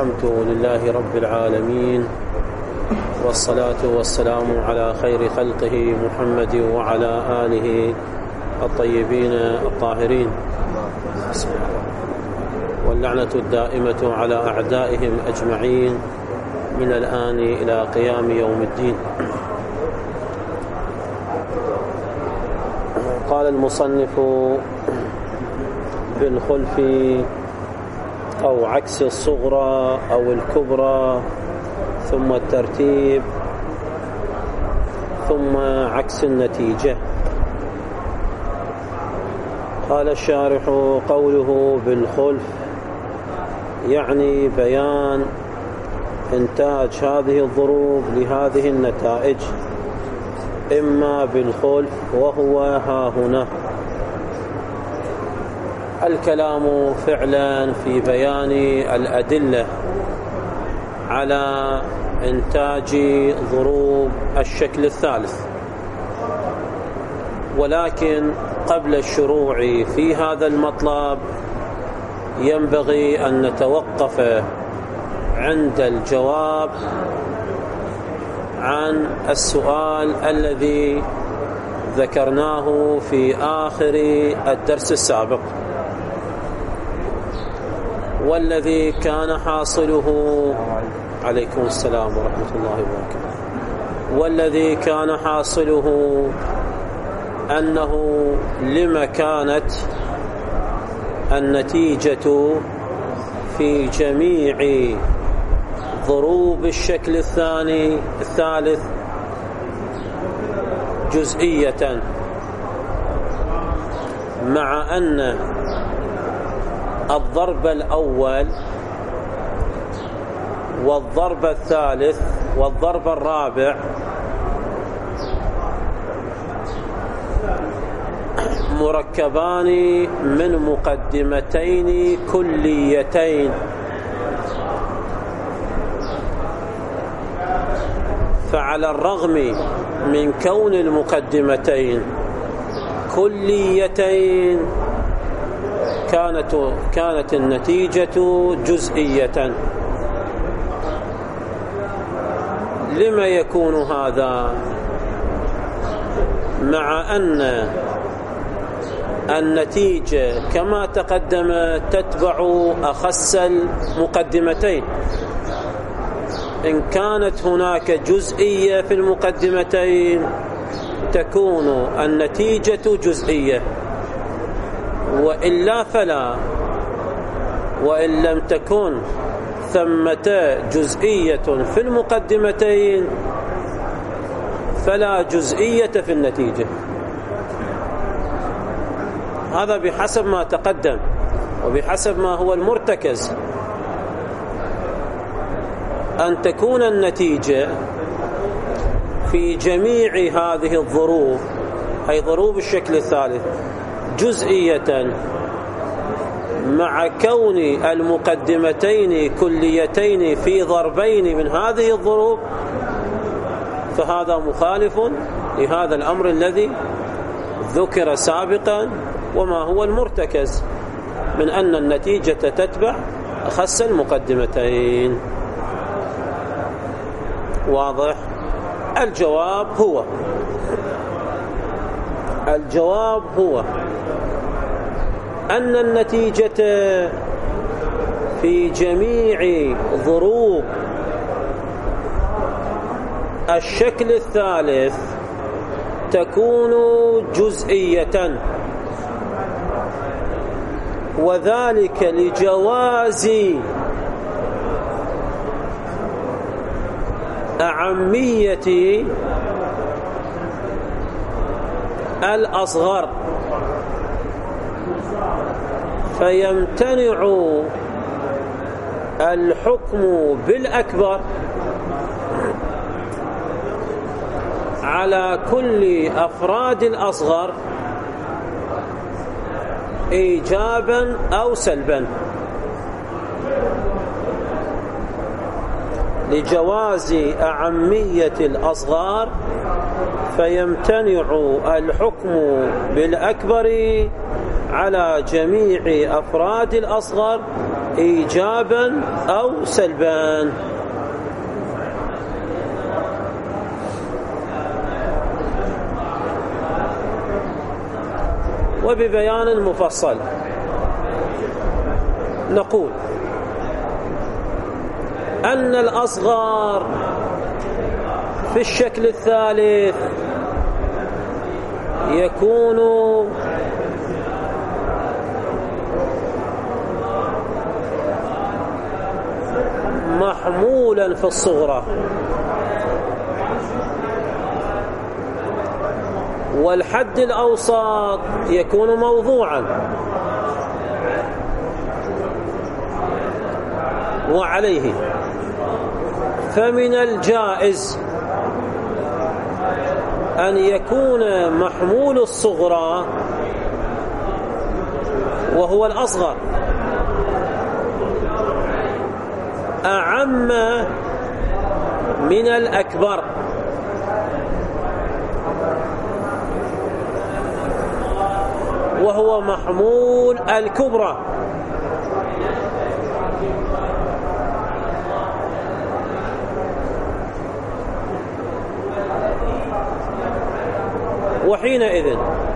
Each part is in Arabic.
الحمد لله رب العالمين، والصلاة والسلام على خير خلقه محمد وعلى آله الطيبين الطاهرين، واللعنة الدائمة على أعدائهم أجمعين من الآن إلى قيام يوم الدين. قال المصنف: بالخلف أو عكس الصغرى أو الكبرى، ثم الترتيب، ثم عكس النتيجة. قال الشارح: قوله بالخلف يعني بيان إنتاج هذه الضروب لهذه النتائج، إما بالخلف وهو ها هنا. الكلام فعلا في بيان الأدلة على إنتاج ضروب الشكل الثالث، ولكن قبل الشروع في هذا المطلب ينبغي أن نتوقف عند الجواب عن السؤال الذي ذكرناه في آخر الدرس السابق، والذي كان حاصله عليكم السلام ورحمة الله وبركاته، والذي كان حاصله أنه لما كانت النتيجة في جميع ضروب الشكل الثالث جزئية، مع أن الضرب الأول والضرب الثالث والضرب الرابع مركبان من مقدمتين كليتين، فعلى الرغم من كون المقدمتين كليتين كانت النتيجة جزئية. لما يكون هذا؟ مع أن النتيجة كما تقدم تتبع أخس المقدمتين. إن كانت هناك جزئية في المقدمتين تكون النتيجة جزئية، وإلا فلا. وإن لم تكن ثمة جزئية في المقدمتين فلا جزئية في النتيجة. هذا بحسب ما تقدم وبحسب ما هو المرتكز، أن تكون النتيجة في جميع هذه الضروب، أي ضروب الشكل الثالث، جزئية، مع كون المقدمتين كليتين في ضربين من هذه الضروب، فهذا مخالف لهذا الأمر الذي ذكر سابقا، وما هو المرتكز من أن النتيجة تتبع أخس المقدمتين. واضح؟ الجواب هو أن النتيجة في جميع ضروب الشكل الثالث تكون جزئية، وذلك لجواز أعمية الأصغر، فيمتنع الحكم بالأكبر على كل أفراد الأصغر إيجابا أو سلبا، لجواز أعمية الأصغر فيمتنع الحكم بالأكبر على جميع أفراد الأصغر إيجابا أو سلبا. وببيان مفصل نقول أن الأصغر في الشكل الثالث يكون محمولا في الصغرى، والحد الأوسط يكون موضوعا. وعليه فمن الجائز أن يكون محمول الصغرى وهو الأصغر أعم من الأكبر، وهو محمول الكبرى. وحينئذ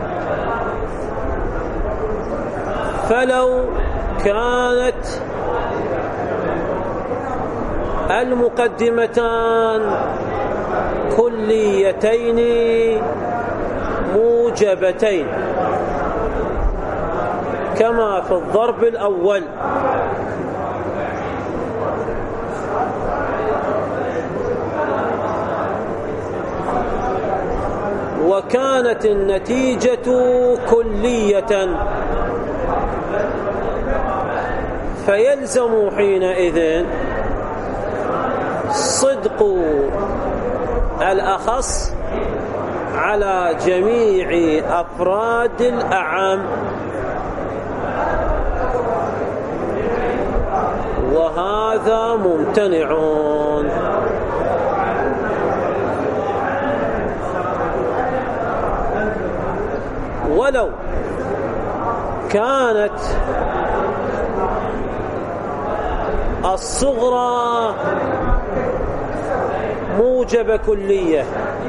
فلو كانت المقدمتان كليتين موجبتين كما في الضرب الأول، وكانت النتيجة كلية، فيلزم حينئذ صدق الأخص على جميع أفراد الأعم، وهذا ممتنع. ولو كانت الصغرى موجب كلية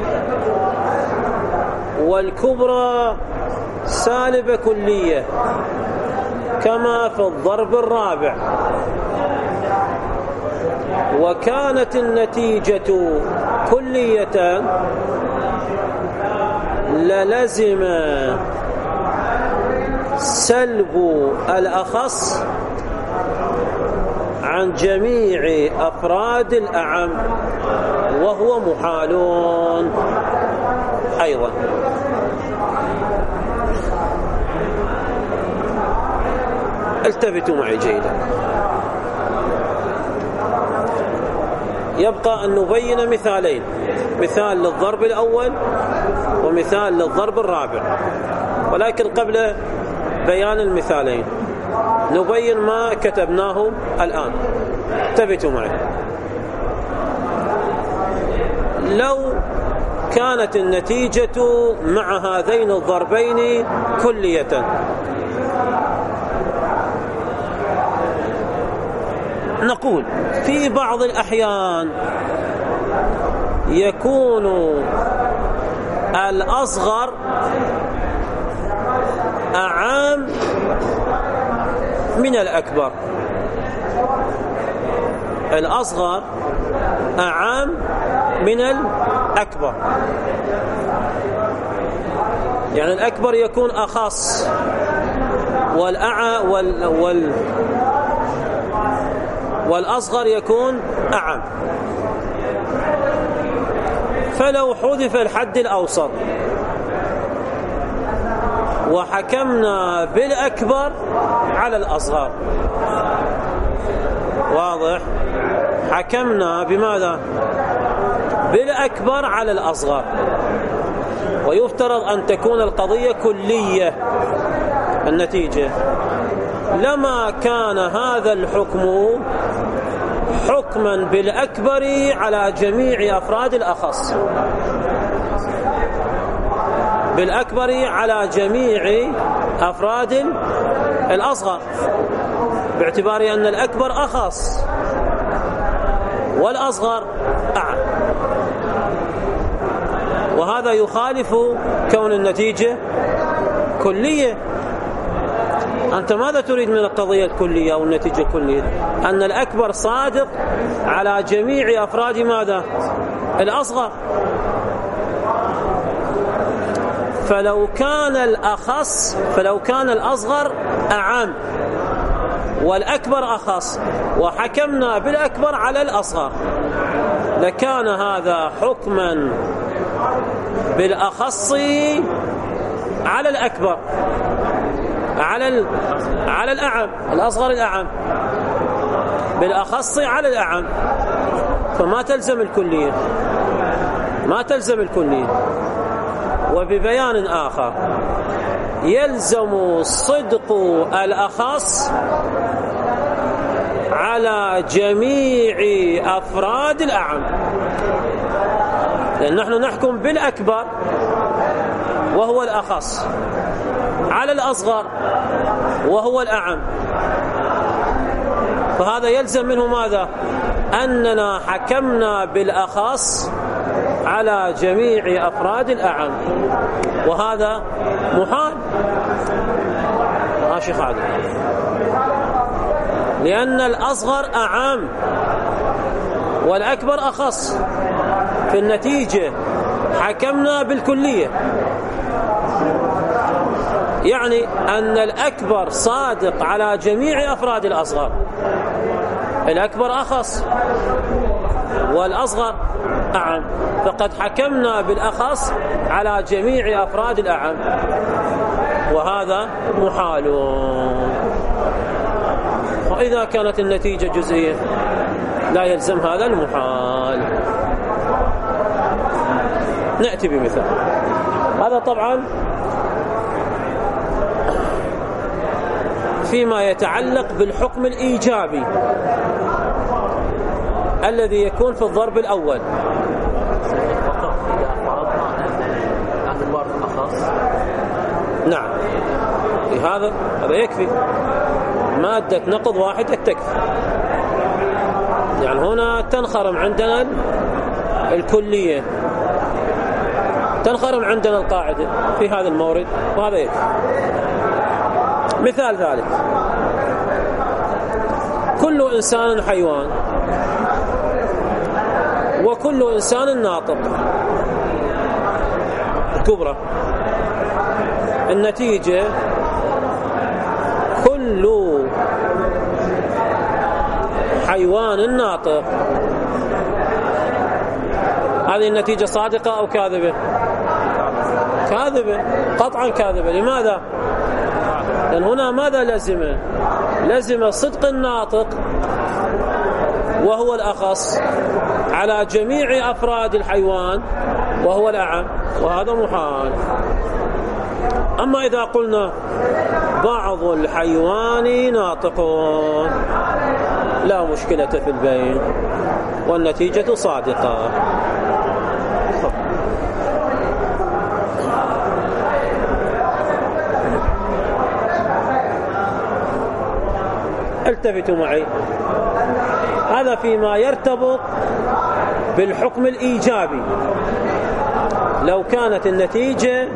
والكبرى سالب كلية كما في الضرب الرابع، وكانت النتيجة كلية، للزم سلب الأخص عن جميع أفراد الأعم، وهو محال أيضا. التفتوا معي جيدا. يبقى أن نبين مثالين، مثال للضرب الأول ومثال للضرب الرابع، ولكن قبل بيان المثالين نبين ما كتبناه الآن. انتبهوا معي. لو كانت النتيجة مع هذين الضربين كلية، نقول في بعض الأحيان يكون الأصغر أعم من الأكبر، الأصغر أعم من الأكبر، يعني الأكبر يكون أخص والأصغر يكون أعم. فلو حذف الحد الأوسط وحكمنا بالأكبر على الأصغر، واضح؟ حكمنا بماذا؟ بالأكبر على الأصغر، ويفترض أن تكون القضية كلية النتيجة، لما كان هذا الحكم حكما بالأكبر على جميع أفراد الأخص، بالأكبر على جميع أفراد الأصغر، باعتبار أن الأكبر أخص والأصغر أعم. وهذا يخالف كون النتيجة كلية. أنت ماذا تريد من القضية الكلية أو النتيجة الكلية؟ أن الأكبر صادق على جميع أفراد ماذا؟ الأصغر. فلو كان الأصغر أعم والأكبر أخص وحكمنا بالأكبر على الأصغر لكان هذا حكما بالأخص على الأكبر، على الأعم، الأصغر الأعم بالأخص على الأعم، فما تلزم الكلية، ما تلزم الكلية. وببيان آخر يلزم صدق الأخص على جميع أفراد الأعم، لأن نحن نحكم بالأكبر وهو الأخص على الأصغر وهو الأعم، فهذا يلزم منه ماذا؟ أننا حكمنا بالأخص على جميع أفراد الأعم، وهذا محال. شيخ عادل، لأن الأصغر أعم والأكبر أخص، في النتيجة حكمنا بالكلية، يعني أن الأكبر صادق على جميع أفراد الأصغر، الأكبر أخص والأصغر أعم، فقد حكمنا بالأخص على جميع أفراد الأعم، وهذا محال. وإذا كانت النتيجة جزئية لا يلزم هذا المحال. نأتي بمثال. هذا طبعا فيما يتعلق بالحكم الإيجابي الذي يكون في الضرب الأول. نعم، هذا يكفي، مادة نقض واحدة تكفي. يعني هنا تنخرم عندنا الكلية، تنخرم عندنا القاعدة في هذا المورد، وهذا يكفي. مثال ثالث: كل إنسان حيوان وكل إنسان ناطق. الكبرى، النتيجة كل حيوان ناطق. هذه النتيجة صادقة أو كاذبة؟ كاذبة، قطعا كاذبة. لماذا؟ لأن هنا ماذا لزم صدق الناطق وهو الأخص على جميع أفراد الحيوان وهو الأعم، وهذا محال. أما إذا قلنا بعض الحيوان ناطقون لا مشكلة في البين والنتيجة صادقة. التفتوا معي، هذا فيما يرتبط بالحكم الإيجابي لو كانت النتيجة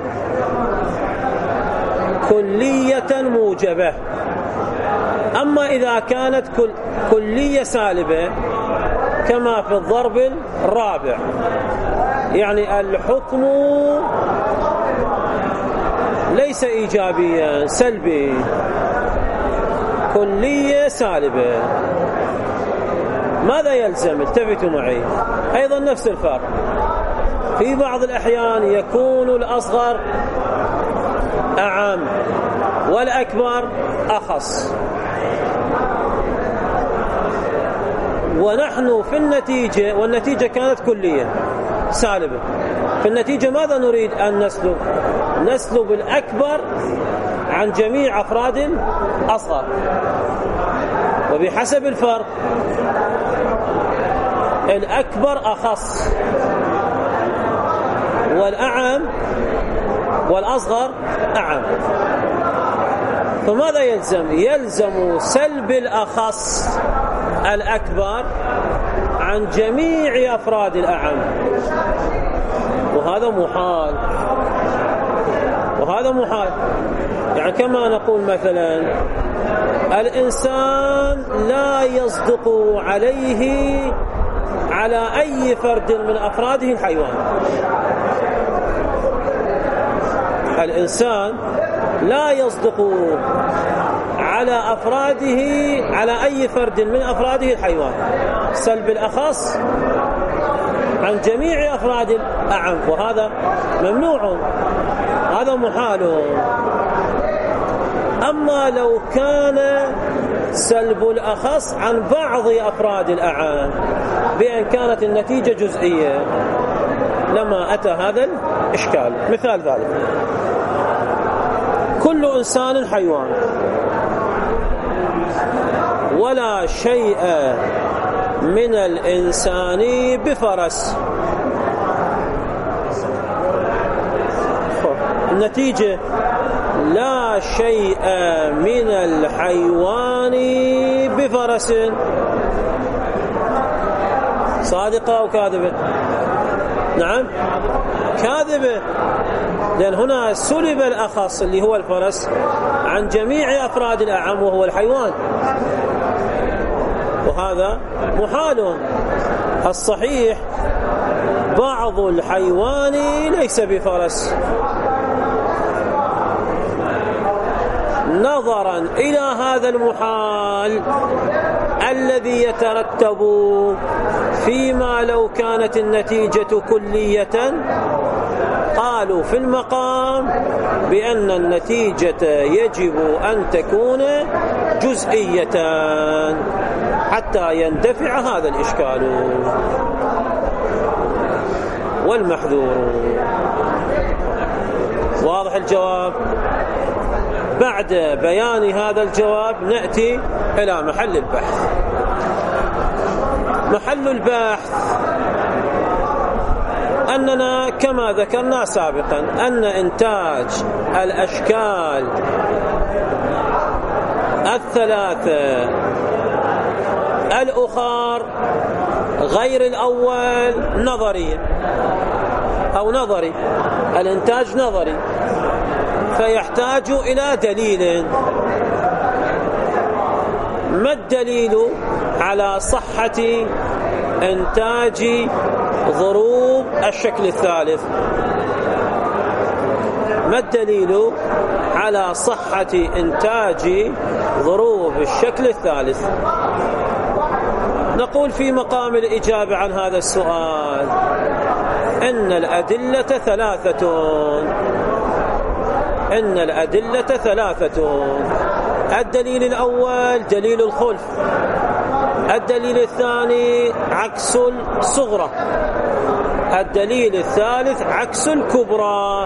كلية موجبة. أما إذا كانت كلية سالبة كما في الضرب الرابع، يعني الحكم ليس إيجابيا، سلبي، كلية سالبة، ماذا يلزم؟ التفتوا معي، أيضا نفس الفرق. في بعض الأحيان يكون الأصغر أعم والأكبر أخص، ونحن في النتيجة، والنتيجة كانت كلية سالبة، في النتيجة ماذا نريد أن نسلب؟ نسلب الأكبر عن جميع أفراد الأصغر، وبحسب الفرق الأكبر أخص والأعم والأصغر أعم. فماذا يلزم؟ يلزم سلب الأخص الأكبر عن جميع أفراد الأعم، وهذا محال. يعني كما نقول مثلا الإنسان لا يصدق عليه على أي فرد من أفراده الحيوان. الإنسان لا يصدق على أفراده على أي فرد من أفراده الحيوان، سلب الأخص عن جميع أفراد الأعم، وهذا ممنوع، هذا محال. أما لو كان سلب الأخص عن بعض أفراد الأعم بأن كانت النتيجة جزئية لما أتى هذا الإشكال. مثال ذلك: كل إنسان حيوان ولا شيء من الإنسان بفرس. النتيجة: لا شيء من الحيوان بفرس. صادقة أو كاذبة؟ نعم كاذبة، لأن هنا سلب الأخص اللي هو الفرس عن جميع أفراد الأعم وهو الحيوان، وهذا محال. الصحيح بعض الحيوان ليس بفرس. نظرا إلى هذا المحال الذي يترتب فيما لو كانت النتيجة كلية، قالوا في المقام بأن النتيجة يجب أن تكون جزئية حتى يندفع هذا الإشكال والمحذور. واضح الجواب؟ بعد بيان هذا الجواب نأتي إلى محل البحث. محل البحث أننا كما ذكرنا سابقا أن إنتاج الأشكال الثلاثة الأخر غير الأول نظري أو نظري، الإنتاج نظري، فيحتاج إلى دليل. ما الدليل على صحة إنتاج ضروب الشكل الثالث؟ ما الدليل على صحة إنتاج ضروب الشكل الثالث؟ نقول في مقام الإجابة عن هذا السؤال إن الأدلة ثلاثة. الدليل الأول دليل الخلف، الدليل الثاني عكس الصغرى، الدليل الثالث عكس الكبرى،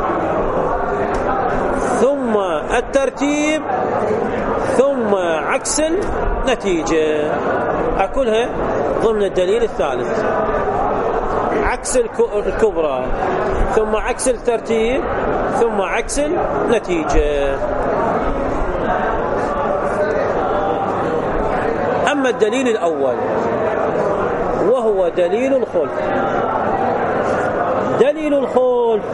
ثم الترتيب، ثم عكس النتيجة. أكلها ضمن الدليل الثالث: عكس الكبرى، ثم عكس الترتيب، ثم عكس النتيجة. أما الدليل الأول وهو دليل الخلف، دليل الخلف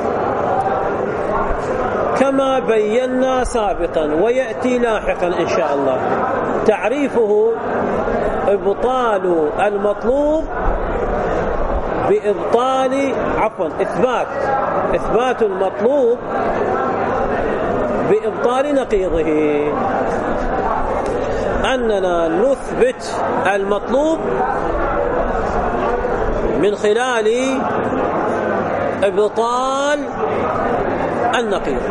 كما بينا سابقا ويأتي لاحقا إن شاء الله، تعريفه إبطال المطلوب بإبطال إثبات المطلوب بإبطال نقيضه. أننا نثبت المطلوب من خلال إبطال النقيض.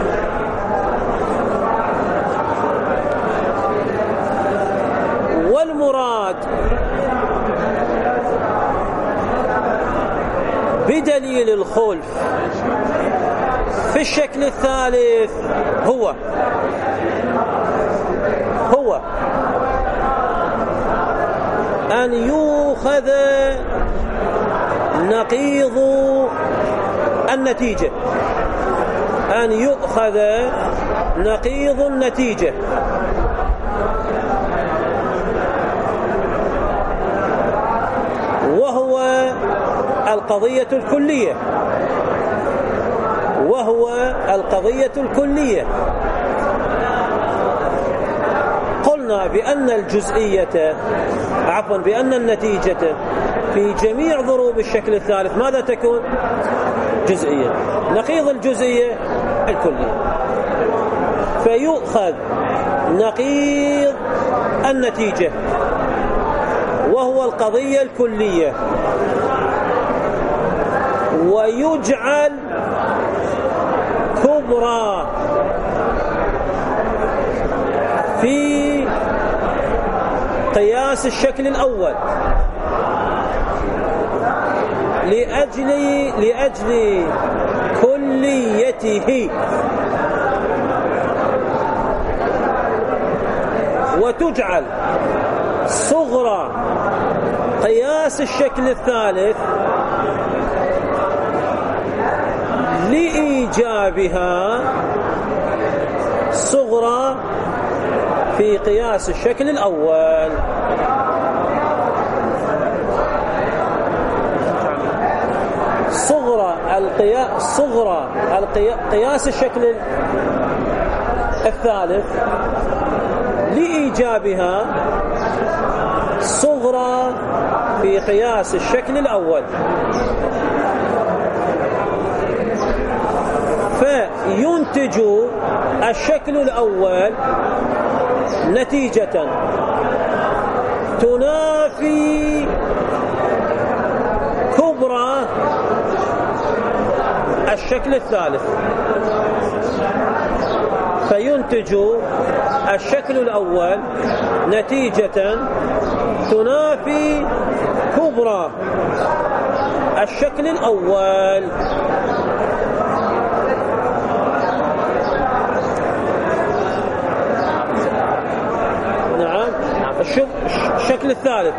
والمراد بدليل الخلف في الشكل الثالث هو أن يؤخذ نقيض النتيجة، أن يؤخذ نقيض النتيجة، وهو القضية الكلية، قلنا بأن النتيجة في جميع ضروب الشكل الثالث ماذا تكون؟ جزئية. نقيض الجزئية الكلية، فيؤخذ نقيض النتيجة وهو القضية الكلية ويجعل كبرى في قياس الشكل الأول لأجل كليته، وتجعل صغرى قياس الشكل الثالث لإيجابها صغرى في قياس الشكل الأول. قياس الشكل الثالث لإيجابها صغرى في قياس الشكل الأول، فينتج الشكل الأول نتيجة تنافي كبرى الشكل الثالث، فينتج الشكل الأول نتيجة تنافي كبرى الشكل الأول. نعم. الشكل الثالث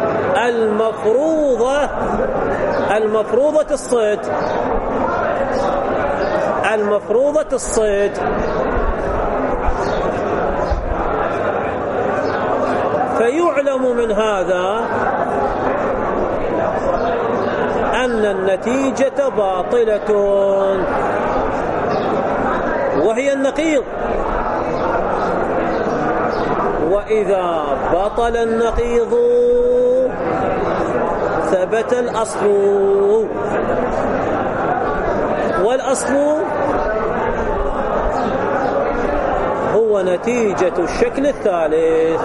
المفروضة الصيد فيعلم من هذا أن النتيجة باطلة وهي النقيض، وإذا بطل النقيض ثبت الأصل، والأصل هو نتيجة الشكل الثالث.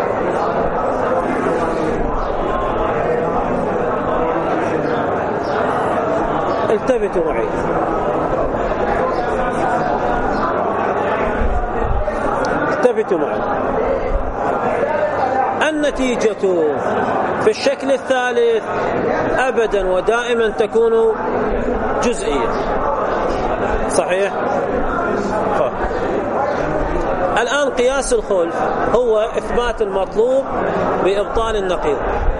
التفتوا معي. النتيجة في الشكل الثالث أبدا ودائما تكون جزئية. صحيح؟ الآن قياس الخلف هو إثبات المطلوب بإبطال النقيض.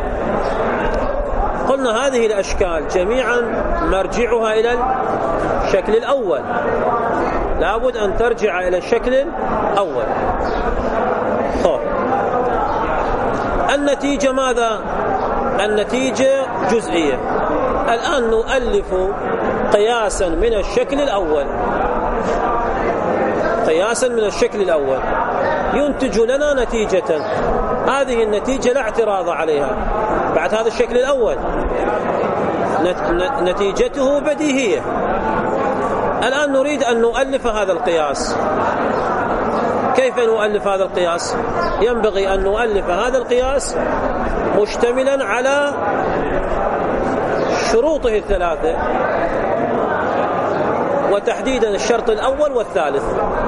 قلنا هذه الأشكال جميعا مرجعها إلى الشكل الأول، لابد أن ترجع إلى الشكل الأول. النتيجة ماذا؟ النتيجة جزئية. الآن نؤلف قياسا من الشكل الأول ينتج لنا نتيجة، هذه النتيجة لا اعتراض عليها بعد هذا الشكل الأول، نتيجته بديهية. الآن نريد أن نؤلف هذا القياس. كيف نؤلف هذا القياس؟ ينبغي أن نؤلف هذا القياس مشتملا على شروطه الثلاثة، وتحديدا الشرط الأول والثالث: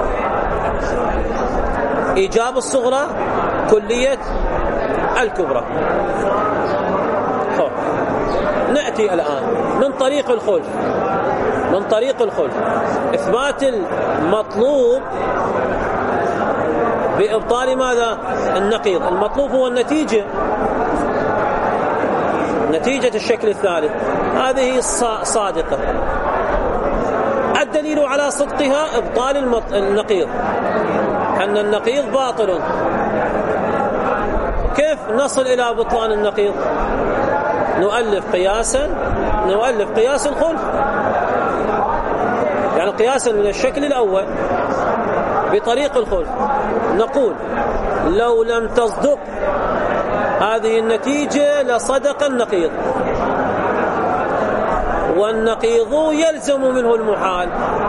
إيجاب الصغرى، كلية الكبرى. نأتي الآن من طريق الخلف إثبات المطلوب بإبطال ماذا؟ النقيض. المطلوب هو النتيجة، نتيجة الشكل الثالث، هذه صادقة. الدليل على صدقها إبطال النقيض، أن النقيض باطل. كيف نصل إلى بطلان النقيض؟ نؤلف قياس الخلف، يعني قياسا من الشكل الأول بطريق الخلف. نقول لو لم تصدق هذه النتيجة لصدق النقيض، والنقيض يلزم منه المحال،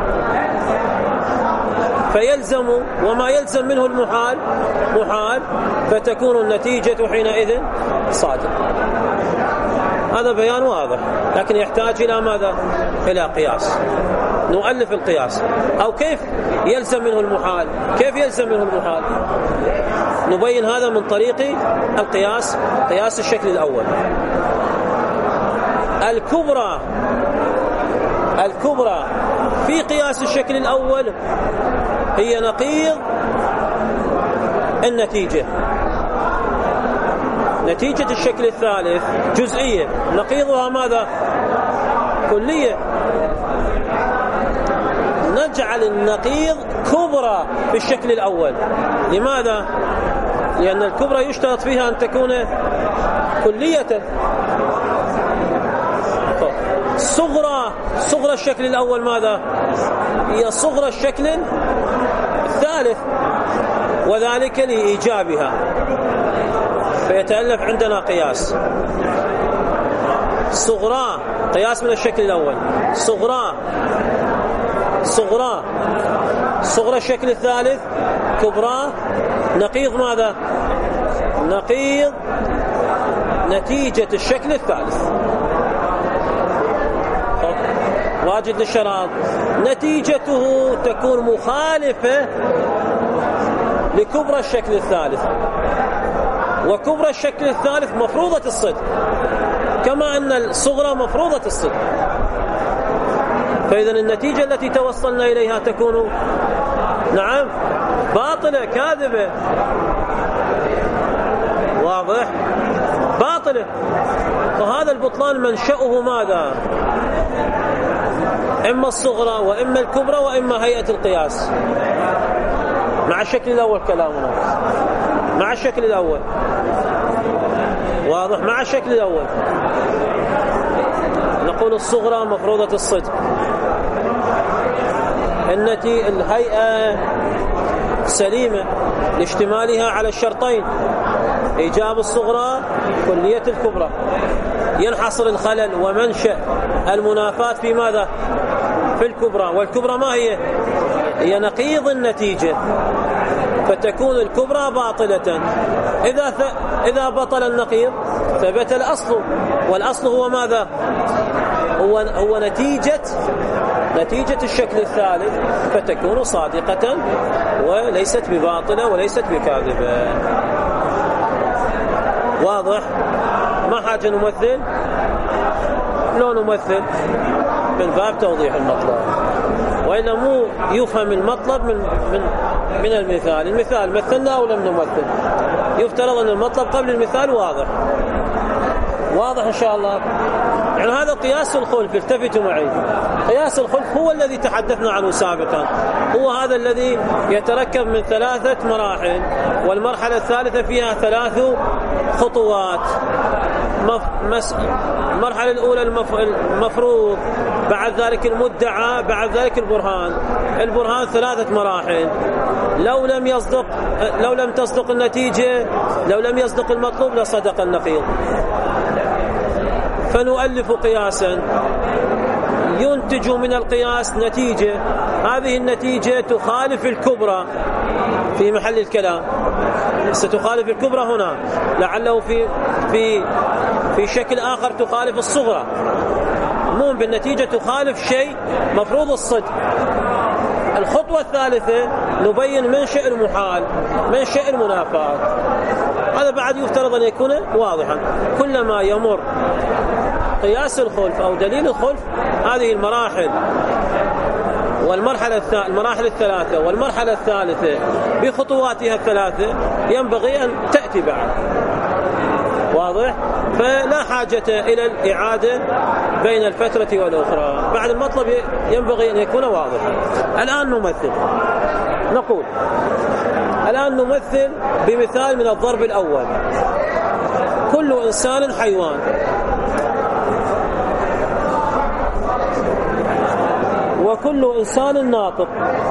فيلزم وما يلزم منه المحال محال، فتكون النتيجة حينئذ صادقة. هذا بيان واضح، لكن يحتاج إلى ماذا؟ إلى قياس. نؤلف القياس. أو كيف يلزم منه المحال؟ كيف يلزم منه المحال؟ نبين هذا من طريق القياس، قياس الشكل الأول. الكبرى في قياس الشكل الأول هي نقيض النتيجة. نتيجة الشكل الثالث جزئية، نقيضها ماذا؟ كلية. نجعل النقيض كبرى في الشكل الأول. لماذا؟ لأن الكبرى يشترط فيها أن تكون كلية. صغرى الشكل الأول ماذا؟ هي صغرى الشكل الثالث، وذلك لإيجابها، فيتألف عندنا قياس. صغرى قياس من الشكل الأول، صغرى الشكل الثالث، كبرى نقيض ماذا؟ نقيض نتيجة الشكل الثالث. واجد للشراب، نتيجته تكون مخالفة لكبرى الشكل الثالث، وكبرى الشكل الثالث مفروضة الصدق، كما أن الصغرى مفروضة الصدق. فإذا النتيجة التي توصلنا إليها تكون نعم باطلة كاذبة. واضح؟ باطلة. فهذا البطلان منشأه ماذا؟ إما الصغرى وإما الكبرى وإما هيئة القياس. مع الشكل الأول كلامنا، مع الشكل الأول. واضح؟ مع الشكل الأول نقول الصغرى مفروضة الصدق، الهيئة سليمة لاشتمالها على الشرطين، إيجاب الصغرى كلية الكبرى. ينحصر الخلل ومنشأ المنافات في ماذا؟ في الكبرى. والكبرى ما هي نقيض النتيجة، فتكون الكبرى باطلة. إذا بطل النقيض ثبت الأصل، والأصل هو ماذا؟ هو نتيجة الشكل الثالث، فتكون صادقة وليست بباطلة وليست بكاذبة. واضح؟ ما حاجة نمثل؟ لا نمثل من باب توضيح المطلب، وإلا مو يفهم المطلب من المثال. المثال مثلنا أو لم نمثل، يفترض أن المطلب قبل المثال واضح. واضح إن شاء الله. يعني هذا قياس الخلف، التفتوا معي. قياس الخلف هو الذي تحدثنا عنه سابقا، هو هذا الذي يتركب من 3 مراحل، والمرحلة الثالثة فيها 3 خطوات. المرحلة الأولى المفروض، بعد ذلك المدعى، بعد ذلك البرهان 3 مراحل. لو لم تصدق النتيجة، لو لم يصدق المطلوب لصدق النقيض. فنؤلف قياسا ينتج من القياس نتيجة، هذه النتيجة تخالف الكبرى في محل الكلام. ستخالف الكبرى هنا، لعله في شكل آخر تخالف الصغرى. المهم بالنتيجة تخالف شيء مفروض الصدق. الخطوة الثالثة نبين منشأ المحال، منشأ المنافات. هذا بعد يفترض أن يكون واضحا. كلما يمر قياس الخلف أو دليل الخلف هذه المراحل المراحل الثلاثة والمرحلة الثالثة بخطواتها الثلاثة ينبغي أن تأتي بعد. واضح؟ فلا حاجة إلى الإعادة بين الفترة والأخرى. بعد المطلب ينبغي أن يكون واضحا. الآن نمثل بمثال من الضرب الأول. كل إنسان حيوان، وكل إنسان ناطق.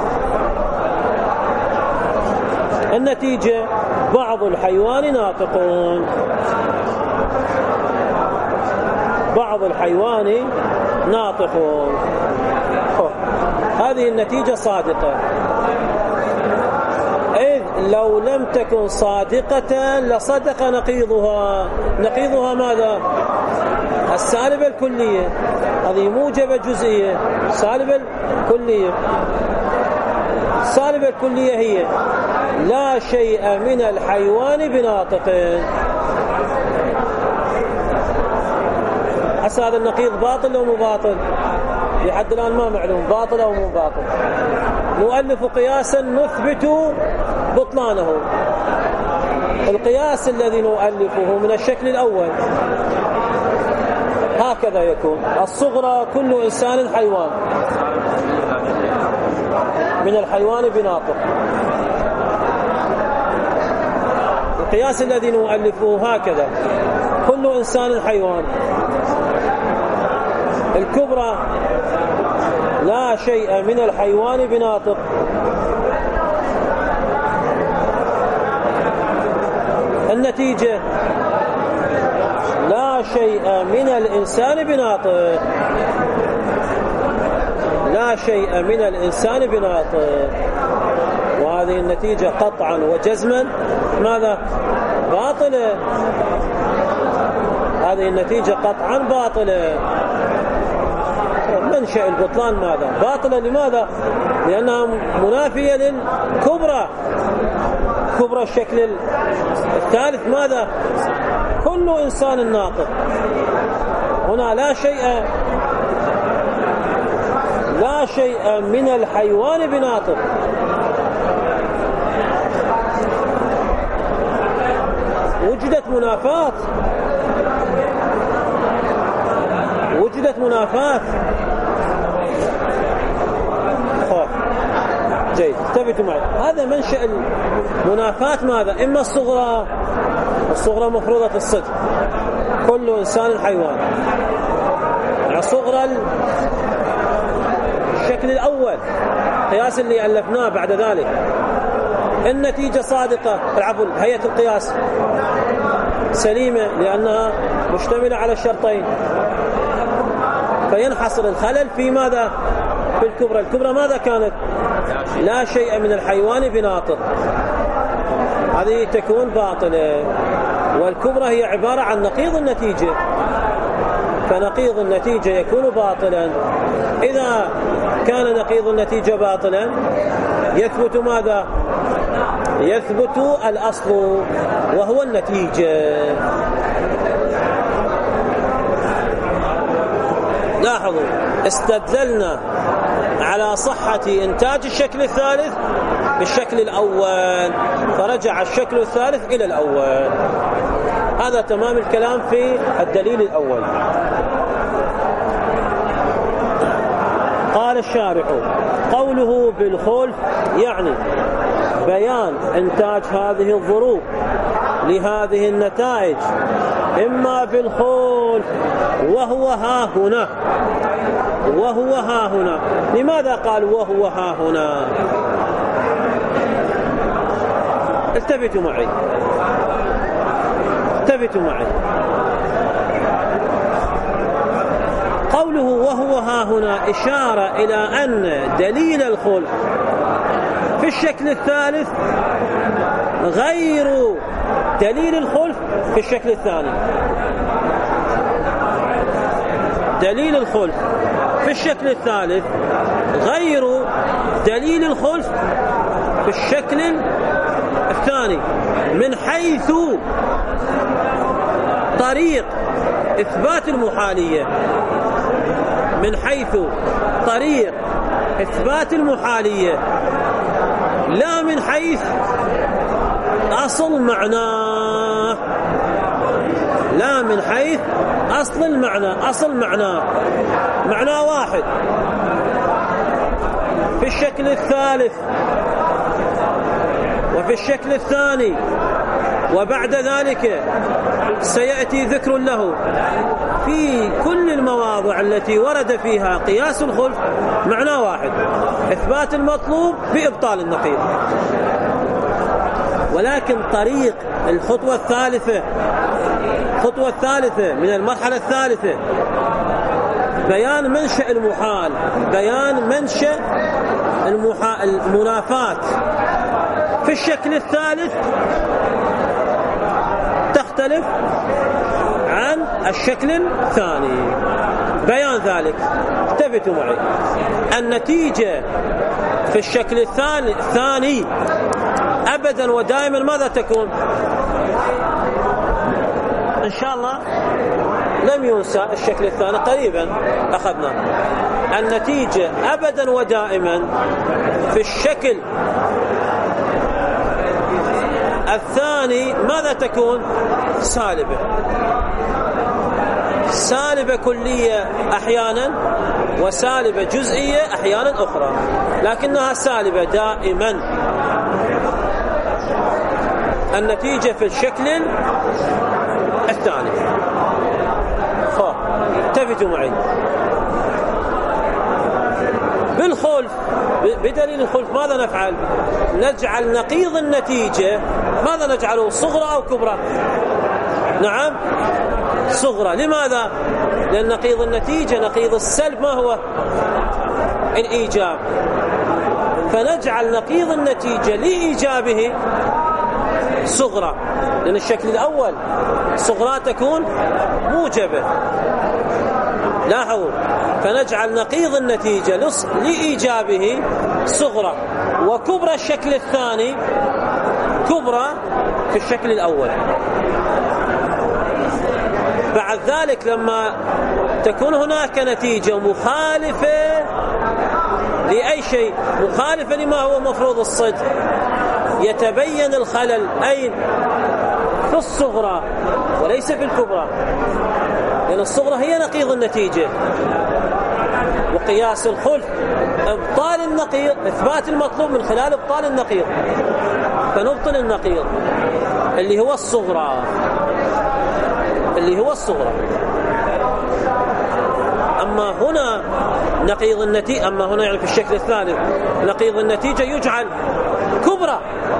النتيجة بعض الحيوان ناطقون، بعض الحيوان ناطقون. هذه النتيجة صادقة، إذ لو لم تكن صادقة لصدق نقيضها. نقيضها ماذا؟ السالبة الكلية. هذه موجبة جزئية، سالبة الكلية. السالبة الكلية هي لا شيء من الحيوان بناطق. هذا النقيض باطل أو مو باطل؟ لحد الآن ما معلوم باطل أو مو باطل. نؤلف قياسا نثبت بطلانه. القياس الذي نؤلفه من الشكل الأول هكذا يكون: الصغرى كل إنسان حيوان، من الحيوان بناطق. القياس الذي نؤلفه هكذا: كل إنسان حيوان. الكبرى لا شيء من الحيوان بناطق. النتيجة لا شيء من الإنسان بناطق. لا شيء من الإنسان بناطق. وهذه النتيجة قطعا وجزما ماذا؟ باطلة. هذه النتيجة قطعا باطلة. منشأ البطلان ماذا؟ باطلة. لماذا؟ لأنها منافية للكبرى. كبرى الشكل الثالث ماذا؟ كل إنسان ناطق. هنا لا شيء من الحيوان بناطق. وجدت منافاة. جيد، انتبهوا معي. هذا منشأ المنافاة ماذا؟ إما الصغرى مفروضة الصدق، كل إنسان حيوان. صغرى الشكل الأول، قياس اللي ألفناه بعد ذلك، النتيجة صادقة. العفو، هيئة القياس سليمة لأنها مشتملة على الشرطين. فينحصر الخلل في ماذا؟ في الكبرى. الكبرى ماذا كانت؟ لا شيء من الحيوان بناطق. هذه تكون باطلة. والكبرى هي عبارة عن نقيض النتيجة، فنقيض النتيجة يكون باطلا. إذا كان نقيض النتيجة باطلا يثبت ماذا؟ يثبت الأصل وهو النتيجة. لاحظوا، استدللنا على صحة إنتاج الشكل الثالث بالشكل الأول، فرجع الشكل الثالث إلى الأول. هذا تمام الكلام في الدليل الأول. قال الشارح: قوله بالخلف يعني بيان إنتاج هذه الظروف لهذه النتائج إما بالخلف وهو ها هنا. وهو ها هنا. لماذا قال وهو ها هنا؟ التفتوا معي. قوله وهو ها هنا إشارة إلى أن دليل الخلف في الشكل الثالث غير دليل الخلف في الشكل الثاني. دليل الخلف في الشكل الثالث غير دليل الخلف في الشكل الثاني من حيث طريق إثبات المحالية. من حيث طريق إثبات المحالية، لا من حيث أصل معناه. لا من حيث أصل المعنى. أصل معنى واحد. في الشكل الثالث وفي الشكل الثاني وبعد ذلك سيأتي ذكر له في كل المواضع التي ورد فيها قياس الخلف معنى واحد: إثبات المطلوب بإبطال النقيض. ولكن طريق الخطوة الثالثة من المرحلة الثالثة بيان منشأ المحال، بيان منشأ المنافاة في الشكل الثالث تختلف عن الشكل الثاني. بيان ذلك انتبهوا معي. النتيجة في الشكل الثاني أبدا ودائما ماذا تكون؟ إن شاء الله لم ينسى الشكل الثاني، قريبا أخذنا. النتيجة أبدا ودائما في الشكل الثاني ماذا تكون؟ سالبة كلية أحيانا وسالبة جزئية أحيانا أخرى، لكنها سالبة دائما. النتيجة في الشكل الثاني. انتبهوا معي. بالخلف، بدليل الخلف ماذا نفعل؟ نجعل نقيض النتيجة ماذا نجعله؟ صغرى أو كبرى؟ نعم صغرى. لماذا؟ لأن نقيض النتيجة نقيض السلب ما هو؟ الإيجاب. فنجعل نقيض النتيجة لإيجابه صغرى، لأن الشكل الأول صغرى تكون موجبة. لاحظوا، فنجعل نقيض النتيجة لإيجابه صغرى، وكبرى الشكل الثاني كبرى في الشكل الأول. بعد ذلك لما تكون هناك نتيجة مخالفة لأي شيء، مخالفة لما هو مفروض الصدق، يتبين الخلل أين؟ في الصغرى وليس في الكبرى، لأن الصغرى هي نقيض النتيجة. وقياس الخلف إبطال النقيض، إثبات المطلوب من خلال إبطال النقيض، فنبطل النقيض اللي هو الصغرى. أما هنا نقيض النتيجة، أما هنا يعني في الشكل الثالث نقيض النتيجة يجعل كبرى.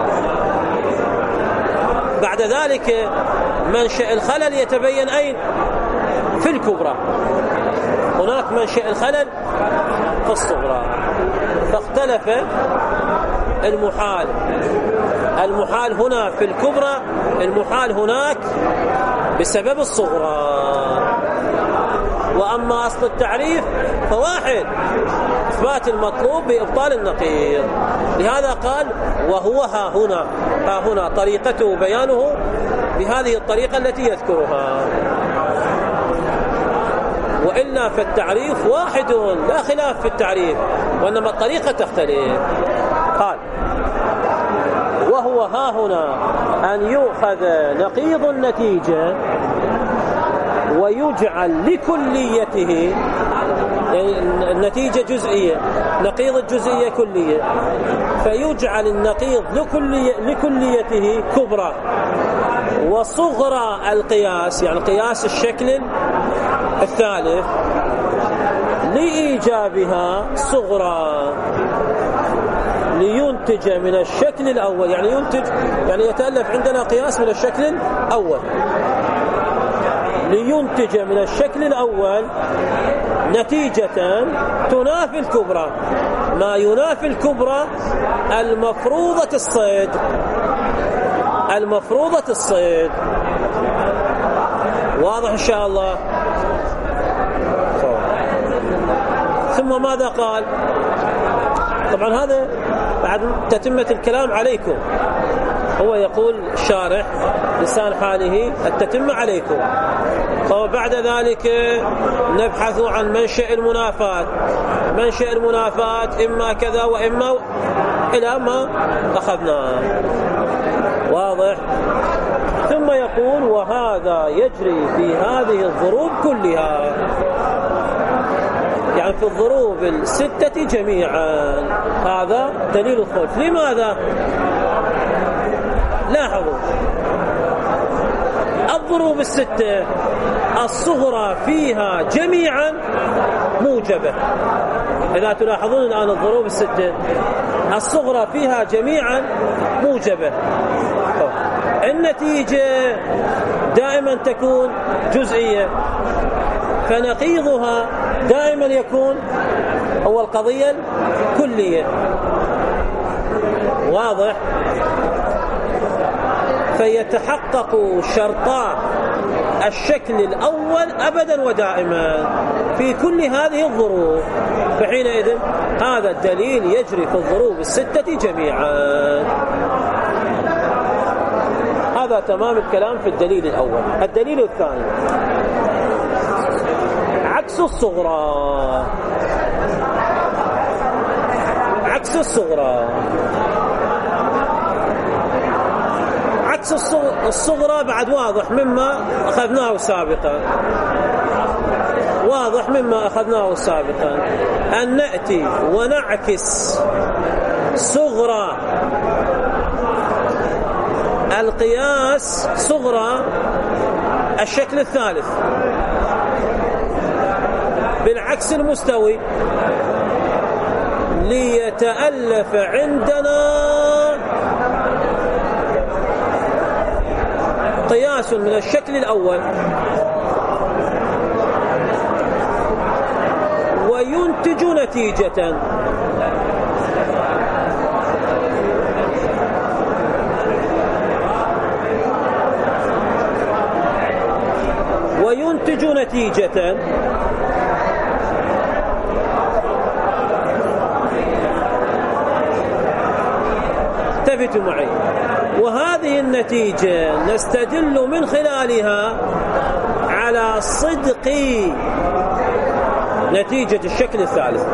بعد ذلك منشأ الخلل يتبين أين؟ في الكبرى. هناك منشأ الخلل في الصغرى. فاختلف المحال هنا في الكبرى، المحال هناك بسبب الصغرى. وأما أصل التعريف فواحد: إثبات المطلوب بإبطال النقيض. لهذا قال: وهو ها هنا طريقته بيانه بهذه الطريقة التي يذكرها. وإلا فالتعريف واحد لا خلاف في التعريف، وإنما الطريقة تختلف. قال: وهو ها هنا أن يؤخذ نقيض النتيجة ويجعل لكليته، يعني النتيجة جزئية، نقيض الجزئية كلية، فيجعل النقيض لكليته كبرى، وصغرى القياس يعني قياس الشكل الثالث لإيجابها صغرى، لينتج من الشكل الأول. يعني ينتج يعني يتألف عندنا قياس من الشكل الأول، لينتج من الشكل الأول نتيجة تنافي الكبرى. ما ينافي الكبرى المفروضة الصيد. واضح إن شاء الله؟ ثم ماذا قال؟ طبعا هذا بعد تتمة الكلام عليكم. هو يقول الشارح لسان حاله التتمة عليكم. وبعد ذلك نبحث عن منشأ المنافات إما كذا وإما إلى ما أخذناه. واضح؟ ثم ثم يقول وهذا يجري في هذه الضروب كلها، يعني في الضروب الستة جميعا. هذا دليل الخلف. لماذا؟ لاحظوا الضروب الستة الصغرى فيها جميعا موجبة. إذا تلاحظون الآن الضروب الستة الصغرى فيها جميعا موجبة، النتيجة دائما تكون جزئية، فنقيضها دائما يكون هو القضية الكلية. واضح؟ فيتحقق شرطا الشكل الأول أبدا ودائما في كل هذه الضروب، فحينئذ هذا الدليل يجري في الضروب الستة جميعا. هذا تمام الكلام في الدليل الأول. الدليل الثاني عكس الصغرى. عكس الصغرى، عكس الصغرى بعد واضح مما أخذناه سابقا. واضح مما أخذناه سابقا أن نأتي ونعكس صغرى القياس، صغرى الشكل الثالث بالعكس المستوي، ليتألف عندنا قياس من الشكل الأول وينتج نتيجة. وينتج نتيجة التفتوا معي. وهذه النتيجة نستدل من خلالها على صدق نتيجة الشكل الثالث.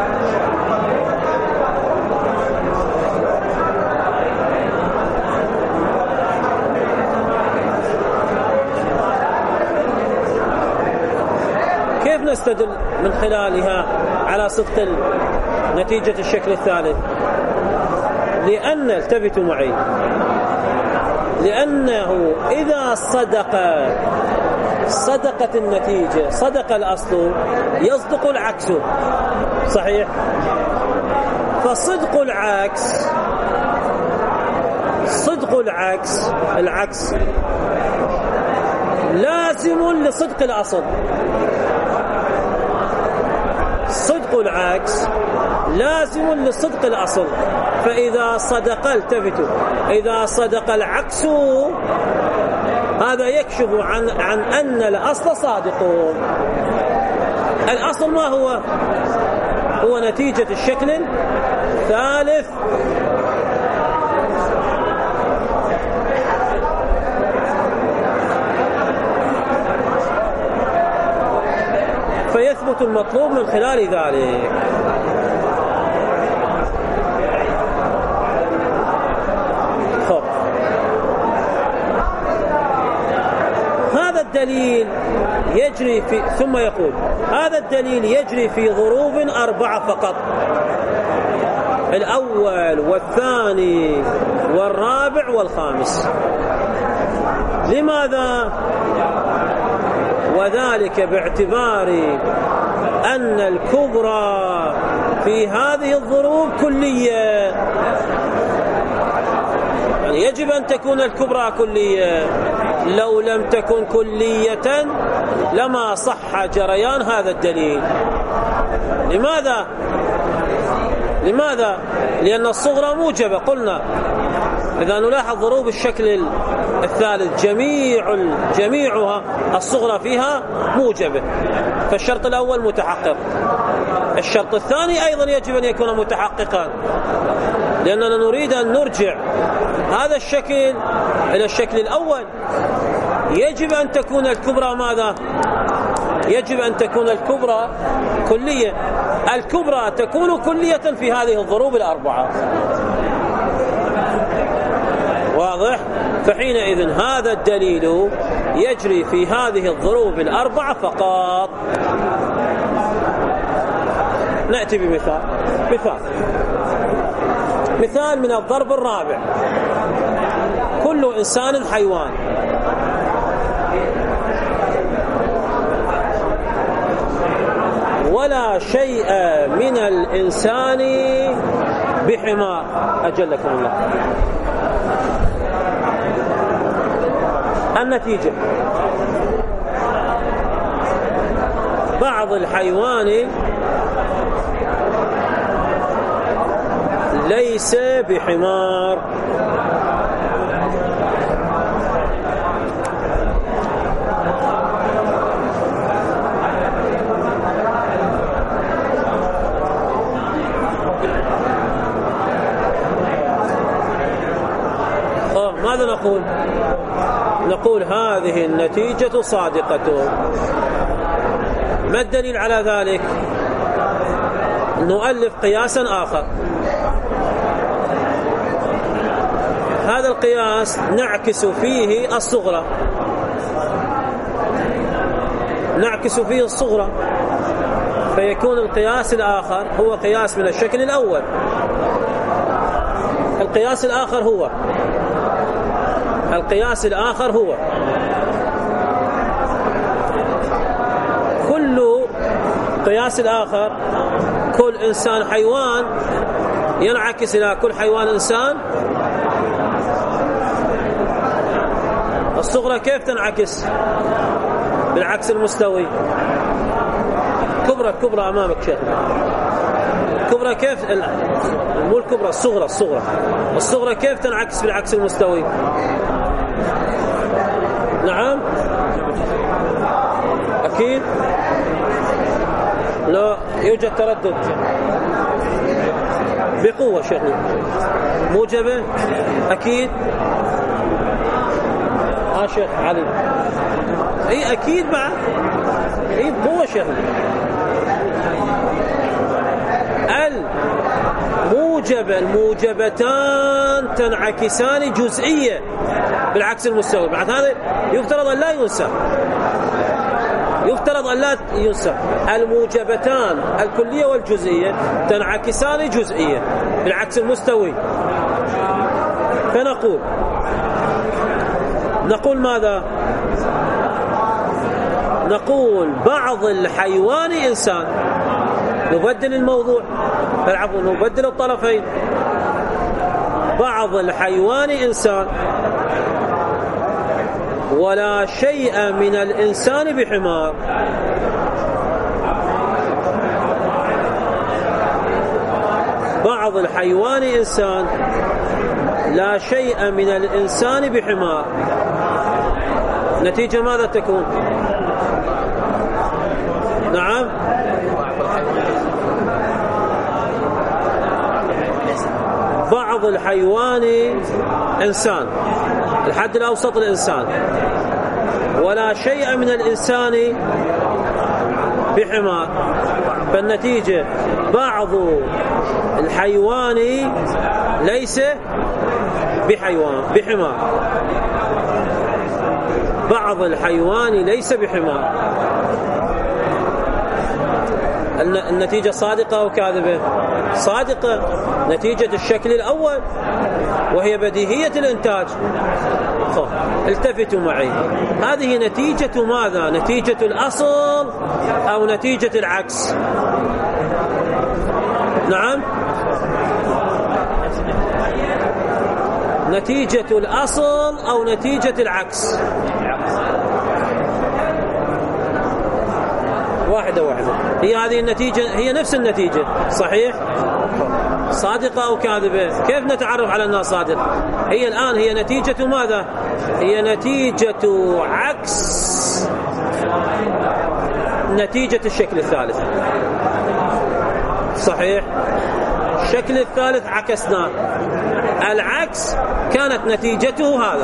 كيف نستدل من خلالها على صدق نتيجة الشكل الثالث؟ لأن التفتوا معي، لأنه إذا صدقت النتيجة، صدق الأصل، يصدق العكس. صحيح؟ فصدق العكس، صدق العكس لازم لصدق الأصل. صدق العكس لازم لصدق الأصل. فإذا صدق، التفتوا، إذا صدق العكس هذا يكشف عن أن الأصل صادق. الأصل ما هو؟ هو نتيجة الشكل الثالث. فيثبت المطلوب من خلال ذلك. هذا الدليل يجري في، ثم يقول هذا الدليل يجري في ضروب 4 فقط، الأول والثاني والرابع والخامس. لماذا؟ وذلك باعتبار أن الكبرى في هذه الضروب كلية، يعني يجب أن تكون الكبرى كلية. لو لم تكن كلية لما صح جريان هذا الدليل. لماذا؟ لأن الصغرى موجبة. قلنا إذا نلاحظ ضروب الشكل الثالث جميعها الصغرى فيها موجبة، فالشرط الأول متحقق. الشرط الثاني أيضا يجب أن يكون متحققا، لأننا نريد أن نرجع هذا الشكل إلى الشكل الأول. يجب أن تكون الكبرى ماذا؟ يجب أن تكون الكبرى كلية. الكبرى تكون كلية في هذه الضروب 4. واضح؟ فحينئذ هذا الدليل يجري في هذه الظروف الأربعة فقط. نأتي بمثال من الضرب الرابع: كل إنسان حيوان، ولا شيء من الإنسان بحمار. أجلكم الله. النتيجة: بعض الحيوان ليس بحمار. ماذا نقول؟ نقول هذه النتيجة صادقة. ما الدليل على ذلك؟ نؤلف قياسا آخر. هذا القياس نعكس فيه الصغرى، فيكون القياس الآخر هو قياس من الشكل الأول. القياس الآخر هو كل قياس الآخر كل إنسان حيوان ينعكس إلى كل حيوان إنسان. الصغرى كيف تنعكس؟ بالعكس المستوي. كبرى أمامك شيخ. كبرى كيف؟ مو الكبرى، الصغرى كيف تنعكس بالعكس المستوي؟ نعم أكيد لا يوجد تردد بقوة شيخنا. موجبة أكيد. شيخ علي اي اكيد بعد اي بقوة شيخنا. الموجبتان تنعكسان جزئية بالعكس المستوي. بعد هذا يفترض أن لا ينسى. الموجبتان الكلية والجزئية تنعكسان جزئية بالعكس المستوي. نقول ماذا؟ نقول بعض الحيوان إنسان. نبدل الموضوع، نبدل الطرفين. بعض الحيوان إنسان، ولا شيء من الإنسان بحمار. بعض الحيوان إنسان، لا شيء من الإنسان بحمار. نتيجة ماذا تكون؟ نعم بعض الحيوان إنسان، الحد الأوسط الإنسان، ولا شيء من الإنسان بحمار. فالنتيجة بعض الحيوان ليس بحمار. بعض الحيوان ليس بحمار. النتيجة صادقة أو كاذبة؟ صادقة. نتيجة الشكل الأول وهي بديهية الإنتاج. التفتوا معي، هذه نتيجة ماذا؟ نتيجة الأصل أو نتيجة العكس؟ نعم نتيجة الأصل أو نتيجة العكس؟ واحدة هي هذه النتيجة، هي نفس النتيجة صحيح؟ صادقة أو كاذبة؟ كيف نتعرف على أنها صادقة؟ هي الآن هي نتيجة ماذا؟ هي نتيجة عكس نتيجة الشكل الثالث صحيح؟ الشكل الثالث عكسناه، العكس كانت نتيجته هذا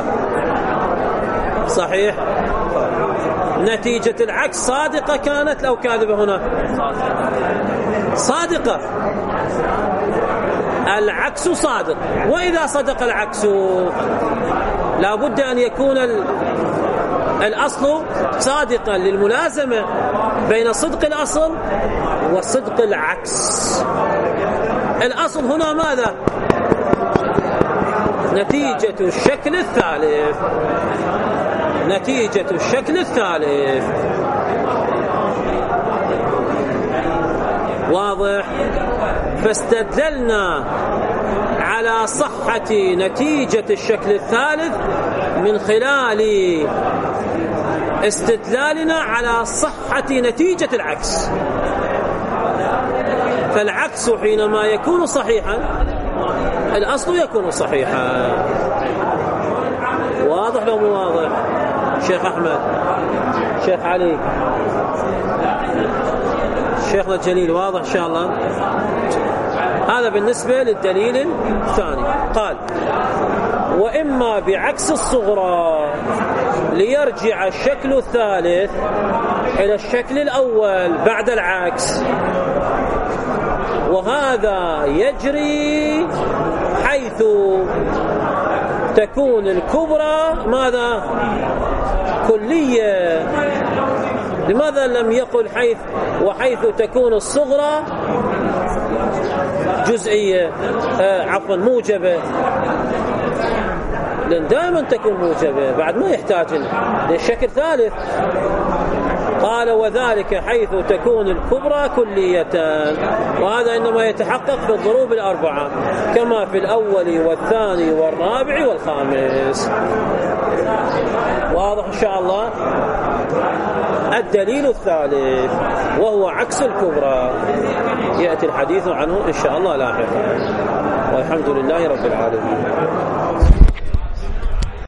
صحيح؟ نتيجة العكس صادقة كانت أو كاذبة؟ هنا صادقة. العكس صادق. وإذا صدق العكس لا بد أن يكون الأصل صادقا للملازمة بين صدق الأصل وصدق العكس. الأصل هنا ماذا؟ نتيجة الشكل الثالث، نتيجة الشكل الثالث. واضح؟ فاستدللنا على صحة نتيجة الشكل الثالث من خلال استدلالنا على صحة نتيجة العكس. فالعكس حينما يكون صحيحا الأصل يكون صحيحا. واضح لو مو واضح؟ شيخ أحمد، شيخ علي، شيخنا الجليل، واضح إن شاء الله؟ هذا بالنسبة للدليل الثاني. قال وإما بعكس الصغرى ليرجع الشكل الثالث إلى الشكل الأول بعد العكس، وهذا يجري حيث تكون الكبرى ماذا؟ كلية. لماذا لم يقل وحيث تكون الصغرى جزئية، موجبة؟ لأن دائما تكون موجبة، بعد ما يحتاج للشكل ثالث. قال وذلك حيث تكون الكبرى كلية، وهذا إنما يتحقق في الضروب الأربعة كما في الأول والثاني والرابع والخامس. واضح إن شاء الله؟ الدليل الثالث وهو عكس الكبرى يأتي الحديث عنه إن شاء الله لاحقا، والحمد لله رب العالمين.